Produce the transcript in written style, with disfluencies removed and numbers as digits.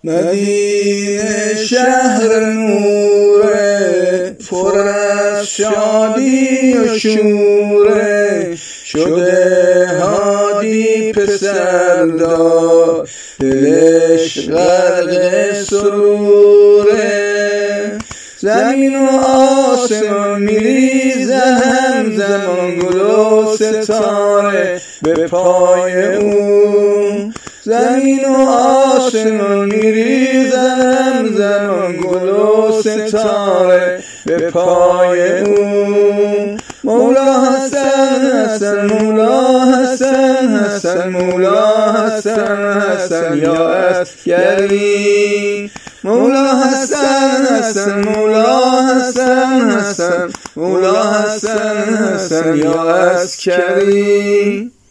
مدینه شهر نوره، پر از شادی و شوره، شده هادی پسر دار، دلش غرق سروره. زمین و آسمان میریزه همزمان، گل و ستاره به پای او. زمین و آسمان میریزه همزمان، گل و ستاره به پای او. مولا حسن حسن، مولا حسن حسن، مولا حسن حسن یا عسکری. مولا حسن حسن، مولا حسن حسن، مولا حسن حسن یا عسکری.